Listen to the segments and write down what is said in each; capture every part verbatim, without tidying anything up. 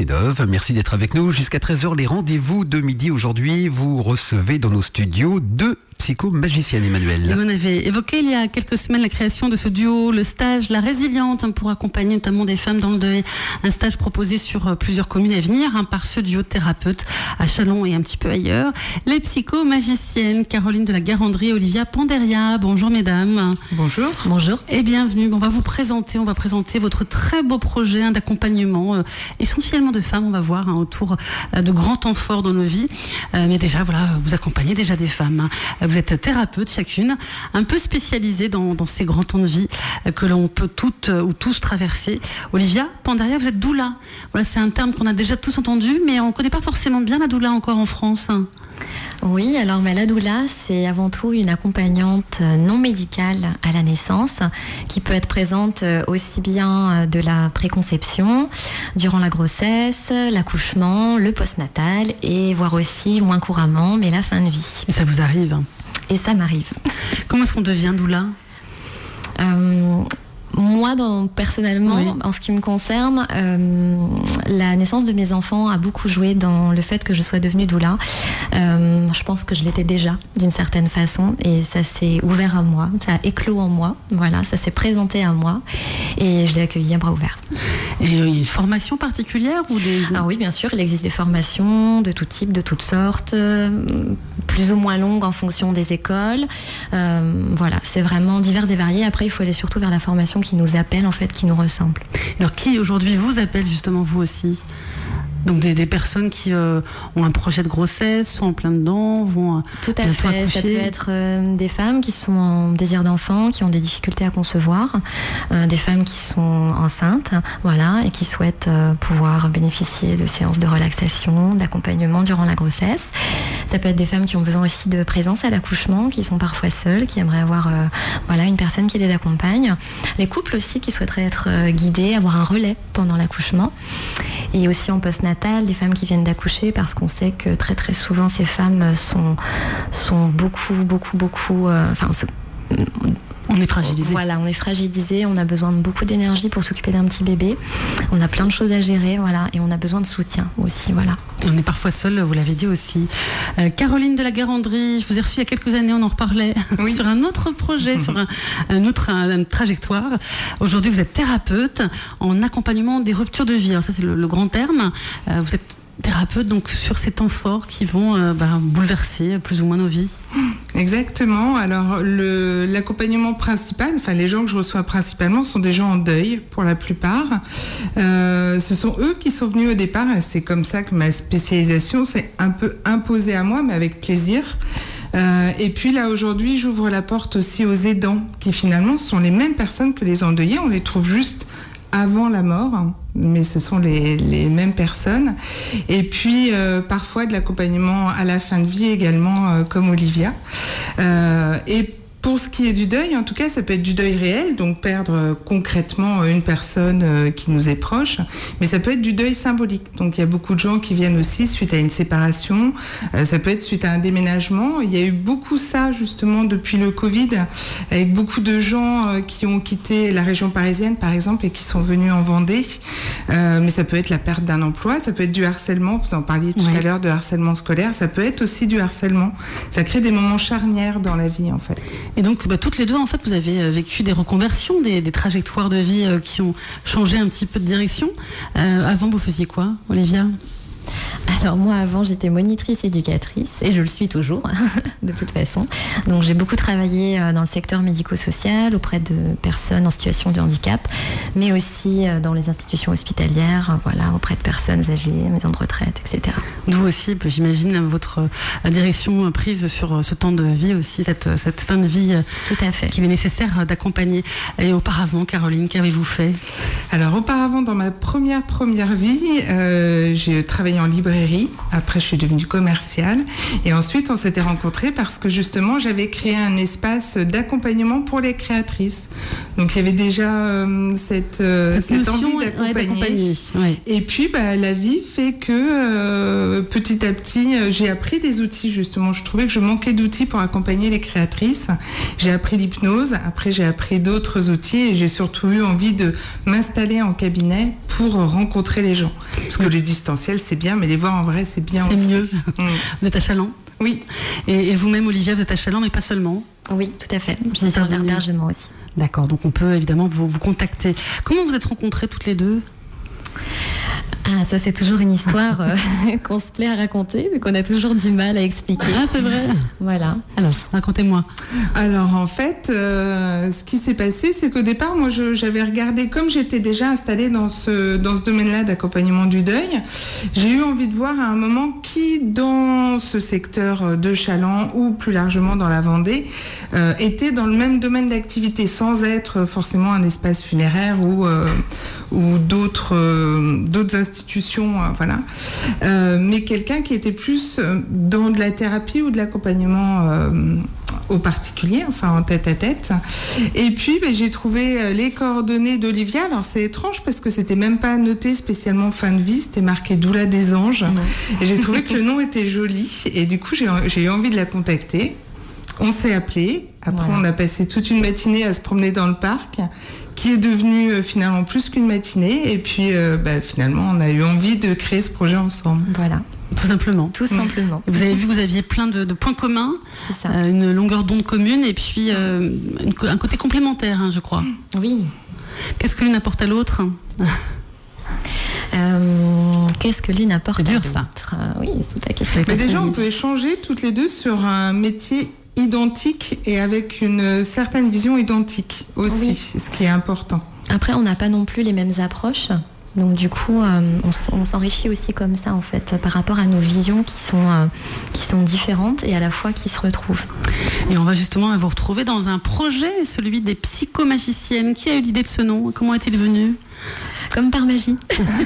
Cédove. Merci d'être avec nous jusqu'à treize heures. Les rendez-vous de midi aujourd'hui, vous recevez dans nos studios deux psychomagiciennes, Emmanuel. Et on avait évoqué il y a quelques semaines la création de ce duo, le stage La Résiliente, pour accompagner notamment des femmes dans le deuil. Un stage proposé sur plusieurs communes à venir hein, par ce duo de thérapeutes à Châlons et un petit peu ailleurs. Les psychomagiciennes, Caroline de la Garandrie et Olivia Panderia. Bonjour mesdames. Bonjour. Bonjour. Et bienvenue. On va vous présenter, on va présenter votre très beau projet hein, d'accompagnement, euh, essentiellement de femmes, on va voir, hein, autour euh, de grands temps forts dans nos vies. Euh, mais déjà, voilà, vous accompagnez déjà des femmes. Hein. Vous êtes thérapeute chacune, un peu spécialisée dans, dans ces grands temps de vie que l'on peut toutes ou tous traverser. Olivia Panderia, vous êtes doula. Voilà, c'est un terme qu'on a déjà tous entendu, mais on ne connaît pas forcément bien la doula encore en France. Oui, alors bah, la doula, c'est avant tout une accompagnante non médicale à la naissance qui peut être présente aussi bien de la préconception, durant la grossesse, l'accouchement, le postnatal et voire aussi, moins couramment, mais la fin de vie. Et ça vous arrive? Et ça m'arrive. Comment est-ce qu'on devient doula? euh, Moi, dans, personnellement, oui. En ce qui me concerne, euh, la naissance de mes enfants a beaucoup joué dans le fait que je sois devenue doula. Euh, je pense que je l'étais déjà, d'une certaine façon, et ça s'est ouvert à moi, ça a éclos en moi, voilà, ça s'est présenté à moi, et je l'ai accueilli à bras ouverts. Et une formation particulière ou des... Ah oui, bien sûr, il existe des formations de tout type, de toutes sortes, euh, plus ou moins longues en fonction des écoles. Euh, voilà, c'est vraiment divers et varié. Après, il faut aller surtout vers la formation qui nous appelle, en fait, qui nous ressemble. Alors, qui aujourd'hui vous appelle justement, vous aussi? Donc des, des personnes qui euh, ont un projet de grossesse, sont en plein dedans, vont tout à fait. Accoucher. Ça peut être euh, des femmes qui sont en désir d'enfant, qui ont des difficultés à concevoir, euh, des femmes qui sont enceintes, voilà, et qui souhaitent euh, pouvoir bénéficier de séances de relaxation, d'accompagnement durant la grossesse. Ça peut être des femmes qui ont besoin aussi de présence à l'accouchement, qui sont parfois seules, qui aimeraient avoir euh, voilà, une personne qui les accompagne. Les couples aussi qui souhaiteraient être euh, guidés, avoir un relais pendant l'accouchement. Et aussi en postnatal, des femmes qui viennent d'accoucher, parce qu'on sait que très très souvent ces femmes sont, sont beaucoup, beaucoup, beaucoup... Euh, enfin, on est fragilisé. Voilà, on est fragilisé, on a besoin de beaucoup d'énergie pour s'occuper d'un petit bébé. On a plein de choses à gérer, voilà, et on a besoin de soutien aussi, voilà. Et on est parfois seul, vous l'avez dit aussi. Euh, Caroline de la Garandrie, je vous ai reçue il y a quelques années, on en reparlait, oui. sur un autre projet, sur un, un autre un, une trajectoire. Aujourd'hui, vous êtes thérapeute en accompagnement des ruptures de vie. Alors ça, c'est le, le grand terme. Euh, vous êtes thérapeute donc sur ces temps forts qui vont euh, bah, bouleverser plus ou moins nos vies. Exactement. Alors le, l'accompagnement principal, enfin les gens que je reçois principalement sont des gens en deuil pour la plupart. Euh, ce sont eux qui sont venus au départ et c'est comme ça que ma spécialisation s'est un peu imposée à moi, mais avec plaisir. Euh, et puis là aujourd'hui j'ouvre la porte aussi aux aidants qui finalement sont les mêmes personnes que les endeuillés, on les trouve juste avant la mort, mais ce sont les, les mêmes personnes. Et puis euh, parfois de l'accompagnement à la fin de vie également, euh, comme Olivia. Euh, et pour ce qui est du deuil, en tout cas, ça peut être du deuil réel, donc perdre euh, concrètement une personne euh, qui nous est proche, mais ça peut être du deuil symbolique. Donc il y a beaucoup de gens qui viennent aussi suite à une séparation, euh, ça peut être suite à un déménagement. Il y a eu beaucoup ça justement depuis le Covid, avec beaucoup de gens euh, qui ont quitté la région parisienne par exemple et qui sont venus en Vendée. Euh, mais ça peut être la perte d'un emploi, ça peut être du harcèlement, vous en parliez tout oui. à l'heure de harcèlement scolaire, ça peut être aussi du harcèlement. Ça crée des moments charnières dans la vie en fait. Et donc, bah, toutes les deux, en fait, vous avez vécu des reconversions, des, des trajectoires de vie euh, qui ont changé un petit peu de direction. Euh, avant, vous faisiez quoi, Olivia ? Alors moi avant j'étais monitrice éducatrice et je le suis toujours de toute façon. Donc j'ai beaucoup travaillé dans le secteur médico-social auprès de personnes en situation de handicap, mais aussi dans les institutions hospitalières, voilà, auprès de personnes âgées, maisons de retraite, et cetera. D'où aussi, j'imagine, votre direction prise sur ce temps de vie aussi, cette, cette fin de vie tout à fait. Qu'il est nécessaire d'accompagner. Et auparavant, Caroline, qu'avez-vous fait ? Alors auparavant, dans ma première première vie, euh, j'ai travaillé en librairie librairie. Après, je suis devenue commerciale. Et ensuite, on s'était rencontrés parce que justement, j'avais créé un espace d'accompagnement pour les créatrices. Donc, il y avait déjà euh, cette, euh, cette, cette envie d'accompagner. Ouais, ouais. Et puis, bah, la vie fait que euh, petit à petit, euh, j'ai appris des outils, justement. Je trouvais que je manquais d'outils pour accompagner les créatrices. J'ai appris l'hypnose. Après, j'ai appris d'autres outils et j'ai surtout eu envie de m'installer en cabinet pour rencontrer les gens. Parce que les distanciels, c'est bien, mais les voir en vrai, c'est bien c'est aussi. mieux. Mmh. Vous êtes à Châlons ? Oui. Et, et vous-même, Olivia, vous êtes à Châlons, mais pas seulement ? Oui, tout à fait. Je suis sur l'hébergement aussi. D'accord, donc on peut évidemment vous, vous contacter. Comment vous êtes rencontrées toutes les deux ? Ah, ça c'est toujours une histoire euh, qu'on se plaît à raconter, mais qu'on a toujours du mal à expliquer. Ah, c'est vrai. Voilà. Alors, racontez-moi. Alors en fait, euh, ce qui s'est passé, c'est qu'au départ, moi, je, j'avais regardé, comme j'étais déjà installée dans ce dans ce domaine-là d'accompagnement du deuil, j'ai eu envie de voir à un moment qui, dans ce secteur de Challans ou plus largement dans la Vendée, euh, était dans le même domaine d'activité, sans être forcément un espace funéraire ou euh, ou d'autres euh, d'autres institutions, euh, voilà. Euh, mais quelqu'un qui était plus dans de la thérapie ou de l'accompagnement euh, au particulier, enfin en tête à tête. Et puis ben, j'ai trouvé les coordonnées d'Olivia. Alors c'est étrange parce que c'était même pas noté spécialement fin de vie, c'était marqué Doula des Anges. Mmh. Et j'ai trouvé que le nom était joli et du coup j'ai, j'ai eu envie de la contacter. On s'est appelé. Après, voilà. On a passé toute une matinée à se promener dans le parc, qui est devenue euh, finalement plus qu'une matinée. Et puis, euh, bah, finalement, on a eu envie de créer ce projet ensemble. Voilà. Tout simplement. Tout simplement. Vous avez vu, vous aviez plein de, de points communs. C'est ça. Euh, une longueur d'onde commune et puis euh, une, un côté complémentaire, hein, je crois. Oui. Qu'est-ce que l'une apporte à l'autre ? Euh, qu'est-ce que l'une apporte c'est dur, à l'autre ça. euh, Oui, c'est pas question. Mais déjà, on peut échanger toutes les deux sur un métier identique et avec une certaine vision identique aussi, oui. Ce qui est important. Après, on n'a pas non plus les mêmes approches. Donc du coup, euh, on, on s'enrichit aussi comme ça en fait, par rapport à nos visions qui sont, euh, qui sont différentes et à la fois qui se retrouvent. Et on va justement vous retrouver dans un projet, celui des psychomagiciennes. Qui a eu l'idée de ce nom ? Comment est-il venu ? Comme par magie.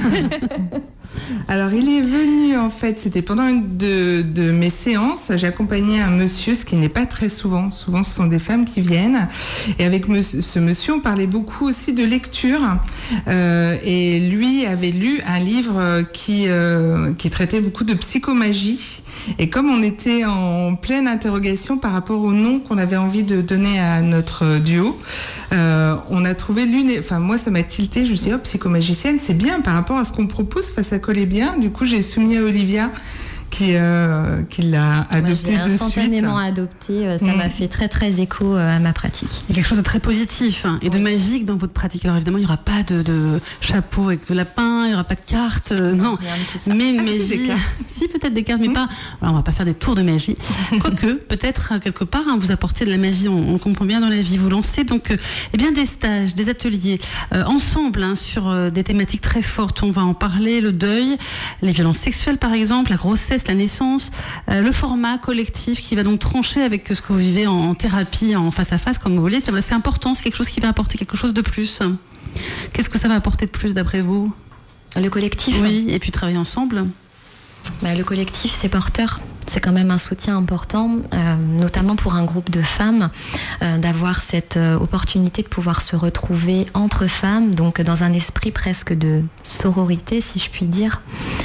Alors, il est venu, en fait, c'était pendant une de, de mes séances, j'ai accompagné un monsieur, ce qui n'est pas très souvent. Souvent, ce sont des femmes qui viennent. Et avec me, ce monsieur, on parlait beaucoup aussi de lecture. Euh, et lui avait lu un livre qui, euh, qui traitait beaucoup de psychomagie. Et comme on était en pleine interrogation par rapport au nom qu'on avait envie de donner à notre duo, euh, on a trouvé l'une... Enfin, moi, ça m'a tilté. Je me suis dit, oh, psychomagicienne, c'est bien par rapport à ce qu'on propose. Enfin, ça collait bien. Du coup, j'ai soumis à Olivia qui, euh, qui l'a adopté Moi, de suite. Instantanément adopté, ça mmh. m'a fait très très écho à ma pratique. Il y a quelque chose de très positif hein, et oui. de magique dans votre pratique. Alors évidemment, il n'y aura pas de, de chapeau avec de lapin, il n'y aura pas de cartes, euh, non. Rien de tout ça. Mais une ah, magie, si, des cartes. si peut-être des cartes, mais mmh. pas. Alors, on va pas faire des tours de magie. Quoique, peut-être quelque part, hein, vous apportez de la magie. On, on comprend bien dans la vie. Vous lancez donc, euh, eh bien, des stages, des ateliers euh, ensemble hein, sur euh, des thématiques très fortes. On va en parler, le deuil, les violences sexuelles par exemple, la grossesse, la naissance, euh, le format collectif qui va donc trancher avec ce que vous vivez en, en thérapie, en face à face, comme vous voulez. C'est important, c'est quelque chose qui va apporter quelque chose de plus. Qu'est-ce que ça va apporter de plus d'après vous ? Le collectif. Oui, et puis travailler ensemble. Bah, le collectif, c'est porteur. C'est quand même un soutien important, euh, notamment pour un groupe de femmes, euh, d'avoir cette euh, opportunité de pouvoir se retrouver entre femmes, donc dans un esprit presque de sororité, si je puis dire,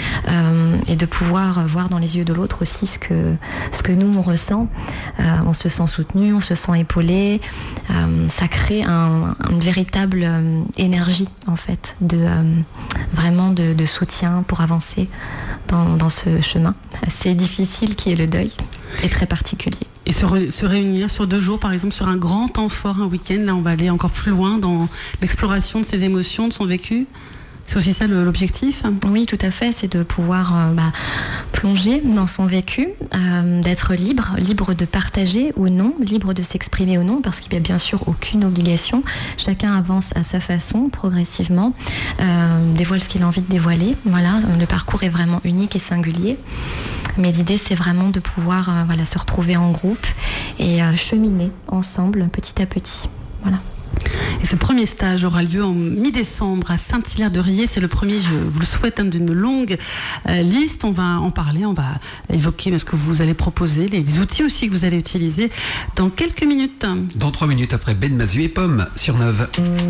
euh, et de pouvoir voir dans les yeux de l'autre aussi ce que, ce que nous, on ressent. Euh, on se sent soutenu, on se sent épaulé. Euh, ça crée un, une véritable euh, énergie, en fait, de, euh, vraiment de, de soutien pour avancer dans, dans ce chemin assez difficile qui est le deuil, est très particulier. Et se, re, se réunir sur deux jours, par exemple, sur un grand temps fort, un week-end, là on va aller encore plus loin dans l'exploration de ses émotions, de son vécu. C'est aussi ça le, l'objectif ? Oui, tout à fait, c'est de pouvoir euh, bah, plonger dans son vécu, euh, d'être libre, libre de partager ou non, libre de s'exprimer ou non, parce qu'il n'y a bien sûr aucune obligation. Chacun avance à sa façon, progressivement, euh, dévoile ce qu'il a envie de dévoiler. Voilà, le parcours est vraiment unique et singulier. Mais l'idée, c'est vraiment de pouvoir euh, voilà, se retrouver en groupe et euh, cheminer ensemble, petit à petit. Voilà. Et ce premier stage aura lieu en mi-décembre à Saint-Hilaire-de-Riez. C'est le premier, je vous le souhaite, hein, d'une longue euh, liste. On va en parler, on va évoquer ce que vous allez proposer, les, les outils aussi que vous allez utiliser dans quelques minutes. Dans trois minutes après Ben Mazu et Pomme sur Neuve.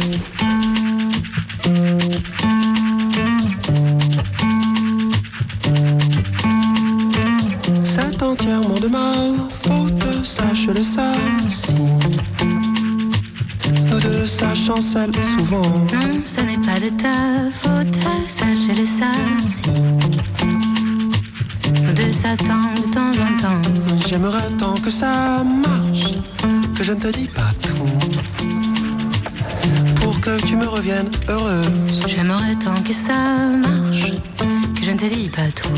C'est entièrement de ma faute, sache-le ça, si nous deux ça chancelle souvent. Non, ce n'est pas de ta faute, sache-le ça, si nous deux s'attendent de temps en temps. J'aimerais tant que ça marche, que je ne te dis pas tout, pour que tu me reviennes heureuse. J'aimerais tant que ça marche, que je ne te dis pas tout,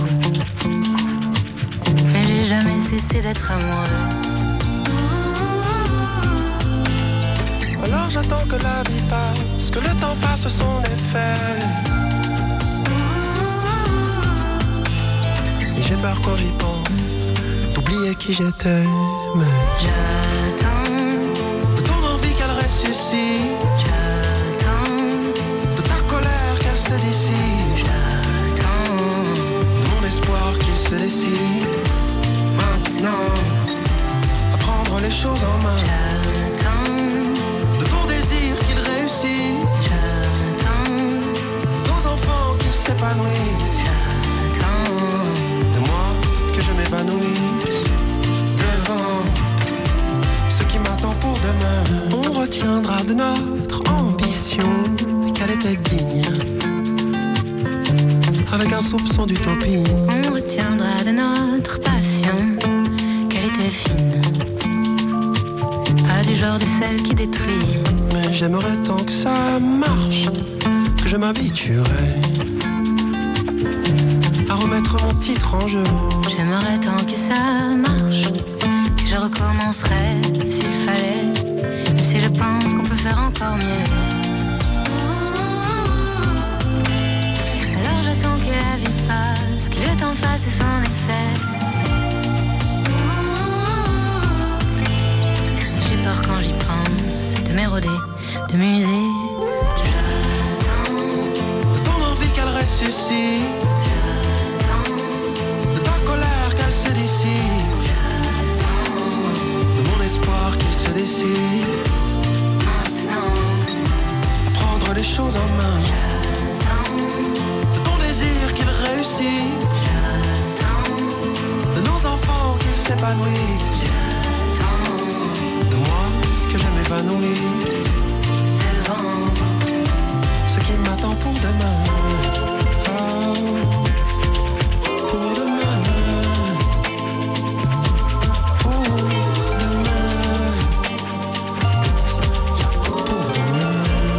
mais j'ai jamais cessé d'être amoureuse. Alors j'attends que la vie passe, que le temps fasse son effet. Et j'ai peur quand j'y pense d'oublier qui j'étais. Mais J'attends de ton envie qu'elle ressuscite, J'attends de ta colère qu'elle se dissipe, J'attends de mon espoir qu'il se décide. Maintenant, à prendre les choses en main, J'attends de ton désir qu'il réussit, J'attends nos enfants qu'ils s'épanouissent, J'attends de moi que je m'évanouisse devant ce qui m'attend pour demain. On retiendra de notre ambition qu'elle était digne, avec un soupçon d'utopie. On retiendra de notre passion qu'elle était fine, pas du genre de celle qui détruit. Mais j'aimerais tant que ça marche, que je m'habituerais à remettre mon titre en jeu. J'aimerais tant que ça marche, que je recommencerais s'il fallait, même si je pense qu'on peut faire encore mieux. Alors j'attends que la vie passe, que le temps fasse son effet. J'ai peur quand j'y pense, de m'éroder, de muser. J'attends De ton envie qu'elle ressuscite, de ta colère qu'elle se dissipe, de mon espoir qu'il se décide. maintenant, À prendre les choses en main, de ton désir qu'il réussit, de nos enfants qu'ils s'épanouissent, de moi que je m'évanouisse devant. ce qui m'attend pour demain. Oh, pour demain. Pour demain. Pour demain.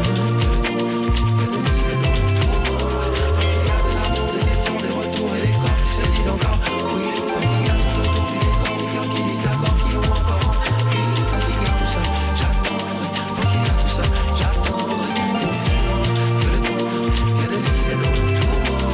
Il y a de l'amour, des efforts, des retours et des corps qui se disent encore oui. Tant qu'il y a tout autour du décor, des cœurs qui disent d'accord, qui ont encore envie. Tant qu'il y a tout ça, j'attendrai. Tant qu'il y a tout ça, j'attendrai. Confiant que le temps, que de laisser le retour.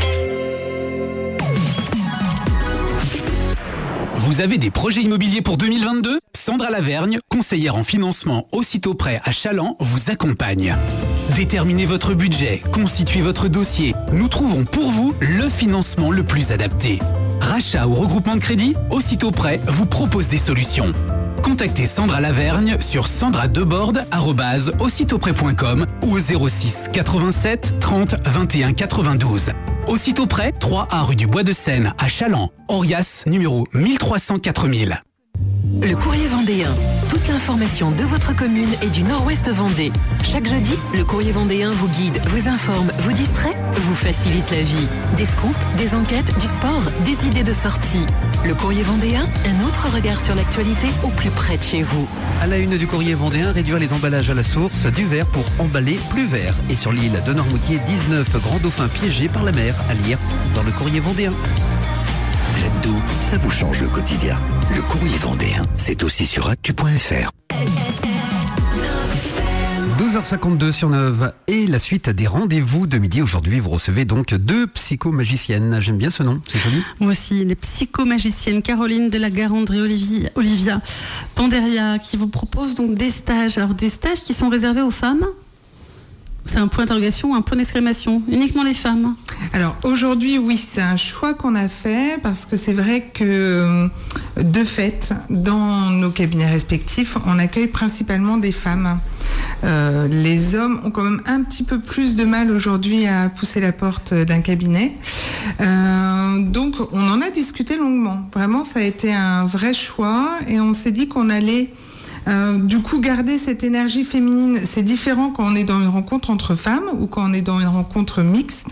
Vous avez des projets immobiliers pour deux mille vingt-deux ? Sandra Lavergne, conseillère en financement aussitôt prêt à Chaland, vous accompagne. Déterminez votre budget, constituez votre dossier. Nous trouvons pour vous le financement le plus adapté. Rachat ou regroupement de crédit, aussitôt prêt vous propose des solutions. Contactez Sandra Lavergne sur sandra deborde arobase aussitôt prêt point com ou au zéro six quatre-vingt-sept trente vingt et un quatre-vingt-douze. Aussitôt prêt, trois A rue du Bois de Seine à Chaland. Orias numéro mille trois cent quatre mille. Le Courrier Vendéen. Toute l'information de votre commune et du Nord-Ouest Vendée. Chaque jeudi, le Courrier Vendéen vous guide, vous informe, vous distrait, vous facilite la vie. Des scoops, des enquêtes, du sport, des idées de sortie. Le Courrier Vendéen, un autre regard sur l'actualité au plus près de chez vous. À la une du Courrier Vendéen, réduire les emballages à la source, du verre pour emballer plus vert. Et sur l'île de Noirmoutier, dix-neuf grands dauphins piégés par la mer, à lire dans le Courrier Vendéen. L'hebdo, ça vous change le quotidien. Le Courrier Vendéen, c'est aussi sur actu point f r. douze heures cinquante-deux sur neuf et la suite des rendez-vous de midi. Aujourd'hui, vous recevez donc deux psychomagiciennes. J'aime bien ce nom, c'est joli. Moi aussi, les psychomagiciennes Caroline de la Garandrée, Olivia, Olivia Panderia, qui vous propose donc des stages. Alors des stages qui sont réservés aux femmes. C'est un point d'interrogation ou un point d'exclamation? Uniquement les femmes? Alors aujourd'hui, oui, c'est un choix qu'on a fait parce que c'est vrai que de fait, dans nos cabinets respectifs, on accueille principalement des femmes. Euh, les hommes ont quand même un petit peu plus de mal aujourd'hui à pousser la porte d'un cabinet. Euh, donc on en a discuté longuement. Vraiment, ça a été un vrai choix et on s'est dit qu'on allait Euh, du coup, garder cette énergie féminine, c'est différent quand on est dans une rencontre entre femmes ou quand on est dans une rencontre mixte.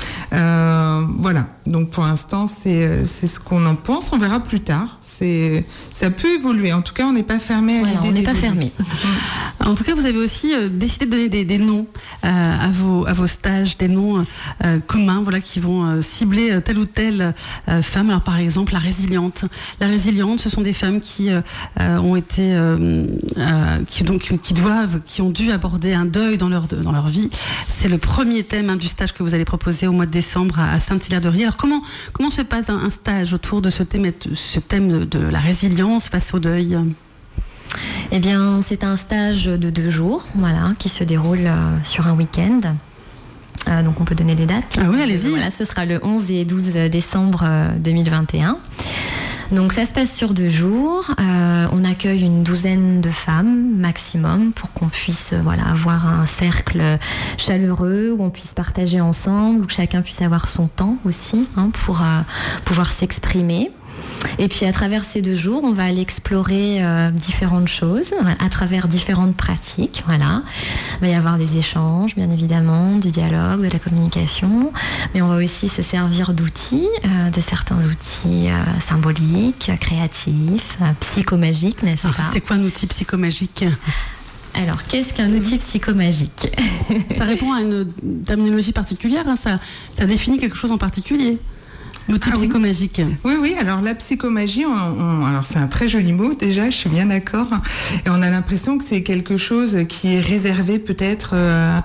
Euh, voilà. Donc, pour l'instant, c'est, c'est ce qu'on en pense. On verra plus tard. C'est, ça peut évoluer. En tout cas, on n'est pas fermé à voilà, l'idée on n'est pas d'évoluer. fermé. En tout cas, vous avez aussi euh, décidé de donner des, des noms euh, à, vos, à vos stages, des noms euh, communs, voilà, qui vont euh, cibler euh, telle ou telle euh, femme. Alors, par exemple, la résiliente. La résiliente, ce sont des femmes qui euh, euh, ont été, euh, euh, qui donc qui doivent, qui ont dû aborder un deuil dans leur dans leur vie. C'est le premier thème hein, du stage que vous allez proposer au mois de décembre à, à Saint-Hilaire-de-Riez. Alors, comment comment se passe un, un stage autour de ce thème, ce thème de, de la résilience face au deuil? Eh bien, c'est un stage de deux jours, voilà, qui se déroule euh, sur un week-end. Euh, donc, on peut donner les dates. Ah oui, allez-y. Voilà, ce sera le onze et douze décembre euh, deux mille vingt et un. Donc, ça se passe sur deux jours. Euh, on accueille une douzaine de femmes maximum pour qu'on puisse, euh, voilà, avoir un cercle chaleureux où on puisse partager ensemble, où chacun puisse avoir son temps aussi hein, pour euh, pouvoir s'exprimer. Et puis à travers ces deux jours, on va aller explorer euh, différentes choses, à travers différentes pratiques. Voilà. Il va y avoir des échanges, bien évidemment, du dialogue, de la communication, mais on va aussi se servir d'outils, euh, de certains outils euh, symboliques, créatifs, euh, psychomagiques, n'est-ce Alors, pas? c'est quoi un outil psychomagique? Alors, qu'est-ce qu'un outil psychomagique? Ça répond à une terminologie particulière, hein, ça, ça définit quelque chose en particulier. L'outil Ah oui. psychomagique. Oui, oui. Alors la psychomagie, on, on, alors c'est un très joli mot déjà. Je suis bien d'accord. Et on a l'impression que c'est quelque chose qui est réservé peut-être euh,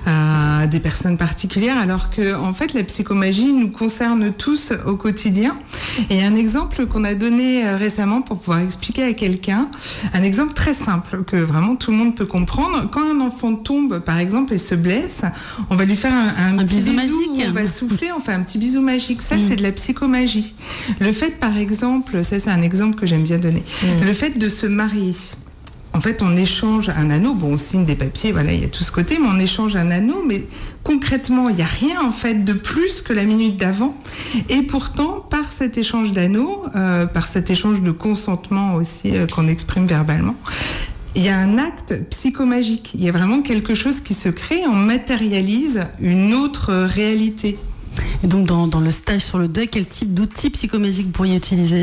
à des personnes particulières, alors que en fait la psychomagie nous concerne tous au quotidien. Et un exemple qu'on a donné récemment pour pouvoir expliquer à quelqu'un, un exemple très simple que vraiment tout le monde peut comprendre. Quand un enfant tombe, par exemple, et se blesse, on va lui faire un, un, Un petit bisou bisou, magique. on va souffler, on fait un petit bisou magique. Ça, Mm. c'est de la psychomagie. Le fait, par exemple, ça c'est un exemple que j'aime bien donner, Mm. le fait de se marier. En fait, on échange un anneau, bon, on signe des papiers, voilà, il y a tout ce côté, mais on échange un anneau, mais concrètement, il n'y a rien en fait de plus que la minute d'avant. Et pourtant, par cet échange d'anneaux, euh, par cet échange de consentement aussi euh, qu'on exprime verbalement, il y a un acte psychomagique. Il y a vraiment quelque chose qui se crée, on matérialise une autre réalité. Et donc, dans, dans le stage sur le deuil, quel type d'outil psychomagique vous pourriez utiliser?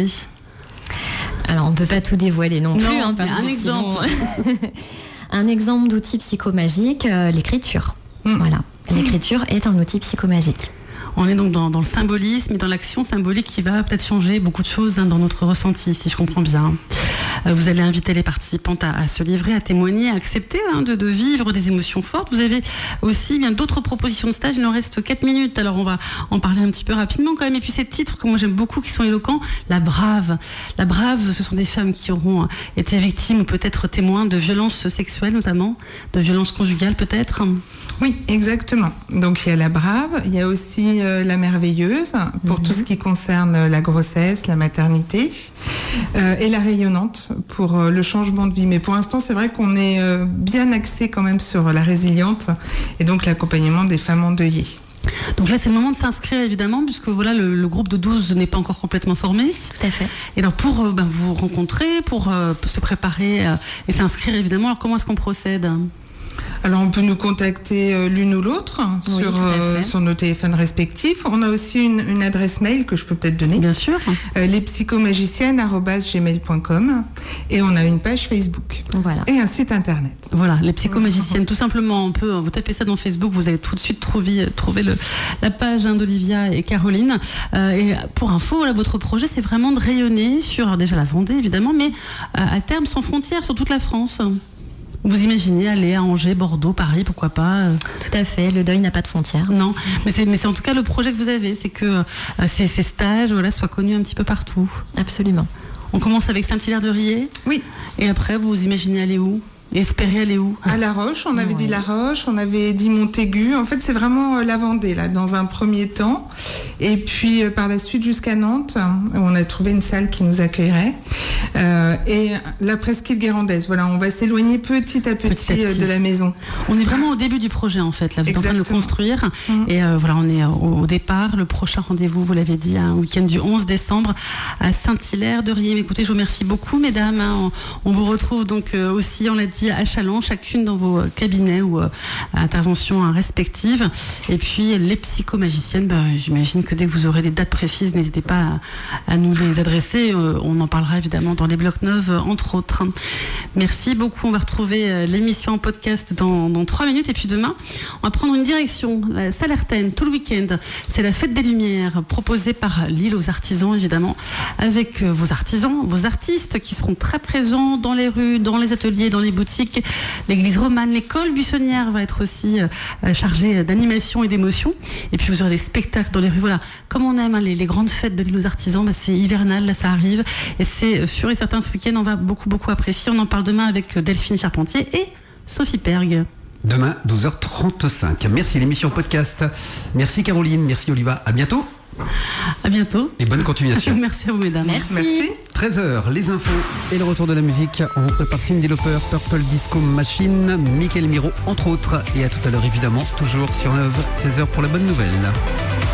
Alors, on ne peut pas tout dévoiler non, Non, plus. Hein, parce mais un que exemple. sinon- un exemple d'outil psychomagique, euh, l'écriture. Mm. Voilà. L'écriture est un outil psychomagique. On est donc dans, dans le symbolisme et dans l'action symbolique qui va peut-être changer beaucoup de choses hein, dans notre ressenti, si je comprends bien. Euh, vous allez inviter les participantes à, à se livrer, à témoigner, à accepter hein, de, de vivre des émotions fortes. Vous avez aussi bien d'autres propositions de stage. Il nous reste quatre minutes, alors on va en parler un petit peu rapidement quand même. Et puis ces titres que moi j'aime beaucoup, qui sont éloquents, la brave. La brave, ce sont des femmes qui auront été victimes ou peut-être témoins de violences sexuelles notamment, de violences conjugales peut-être. Oui, exactement. Donc il y a la brave, il y a aussi euh, la merveilleuse pour Mhm. tout ce qui concerne la grossesse, la maternité, euh, et la rayonnante pour euh, le changement de vie. Mais pour l'instant, c'est vrai qu'on est euh, bien axé quand même sur la résiliente et donc l'accompagnement des femmes endeuillées. Donc là, c'est le moment de s'inscrire évidemment, puisque voilà, le, le groupe de douze n'est pas encore complètement formé. Tout à fait. Et alors pour euh, ben, vous rencontrer, pour euh, se préparer euh, et s'inscrire évidemment, alors comment est-ce qu'on procède ? Alors on peut nous contacter euh, l'une ou l'autre Oui, sur, tout à euh, fait. sur nos téléphones respectifs. On a aussi une, une adresse mail que je peux peut-être donner, Bien sûr. euh, lespsychomagiciennes arobase gmail point com, et on a une page Facebook Voilà. et un site internet. Voilà, les psychomagiciennes, tout simplement, on peut, vous tapez ça dans Facebook, vous allez tout de suite trouver, trouver le, la page hein, d'Olivia et Caroline. Euh, et pour info, là, votre projet, c'est vraiment de rayonner sur, alors déjà la Vendée, évidemment, mais euh, à terme sans frontières, sur toute la France. Vous imaginez aller à Angers, Bordeaux, Paris, pourquoi pas euh... Tout à fait, le deuil n'a pas de frontières. Non, mais c'est, mais c'est en tout cas le projet que vous avez, c'est que euh, ces, ces stages voilà, soient connus un petit peu partout. Absolument. On commence avec Saint-Hilaire-de-Riez. Oui. Et après, vous imaginez aller où ? Et espérer aller où ? À La Roche, on avait ouais. dit La Roche, on avait dit Montaigu. En fait, c'est vraiment la Vendée, là, dans un premier temps. Et puis, euh, par la suite, jusqu'à Nantes, où on a trouvé une salle qui nous accueillerait. Euh, et la presqu'île guérandaise. Voilà, on va s'éloigner petit à petit, petit, à petit. de la maison. On est vraiment au début du projet, en fait. Là, vous êtes en train de le construire. Mmh. Et euh, voilà, on est au, au départ. Le prochain rendez-vous, vous l'avez dit, un week-end du onze décembre à Saint-Hilaire-de-Riez. Écoutez, je vous remercie beaucoup, mesdames. On, on vous retrouve donc euh, aussi, on l'a dit, à Châlons, chacune dans vos cabinets ou euh, interventions respectives. Et puis les psychomagiciennes, ben, j'imagine que dès que vous aurez des dates précises, n'hésitez pas à, à nous les adresser. Euh, on en parlera évidemment dans les blocs-notes, entre autres. Merci beaucoup. On va retrouver euh, l'émission en podcast dans, dans trois minutes. Et puis demain, on va prendre une direction, la Salertaine, tout le week-end. C'est la fête des Lumières, proposée par l'île aux artisans, évidemment, avec euh, vos artisans, vos artistes qui seront très présents dans les rues, dans les ateliers, dans les boutiques. L'église romane, l'école buissonnière va être aussi euh, chargée d'animation et d'émotion. Et puis vous aurez des spectacles dans les rues. Voilà, comme on aime hein, les, les grandes fêtes de l'île aux artisans, bah, c'est hivernal, là ça arrive. Et c'est sûr et certain, ce week-end, on va beaucoup, beaucoup apprécier. On en parle demain avec Delphine Charpentier et Sophie Pergue. Demain, douze heures trente-cinq. Merci, l'émission podcast. Merci Caroline, merci Oliva. À bientôt. À bientôt. Et bonne continuation. Merci à vous, mesdames. Merci. Merci. treize heures, les infos et le retour de la musique. On vous prépare Cyndi Lauper, Purple Disco Machine, Michael Miro, entre autres. Et à tout à l'heure, évidemment, toujours sur neuf, seize heures pour la bonne nouvelle.